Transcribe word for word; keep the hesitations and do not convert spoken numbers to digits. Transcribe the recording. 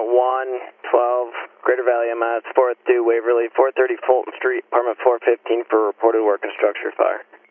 one twelve, Greater Valley M S, four oh two Waverly, four thirty Fulton Street, apartment four fifteen for reported work and structure fire.